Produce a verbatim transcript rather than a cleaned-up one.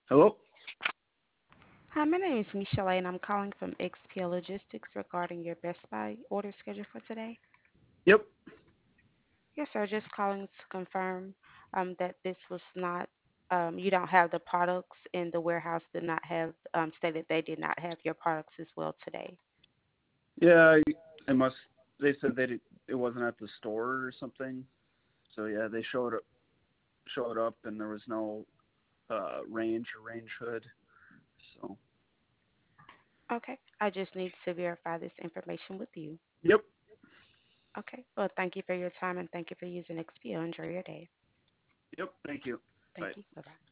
Hello? Hi, my name is Michelle, and I'm calling from X P L Logistics regarding your Best Buy order schedule for today. Yep. Yes, sir. Just calling to confirm um, that this was not, um, you don't have the products, and the warehouse did not have, um, stated they did not have your products as well today. Yeah, I, I must. They said that it, it wasn't at the store or something. So yeah, they showed up, showed up, and there was no uh, range or range hood. So Okay. I just need to verify this information with you. yep, Okay. Well, thank you for your time and thank you for using X P L. Enjoy your day. yep. Thank you. Bye. Thank you. Bye bye.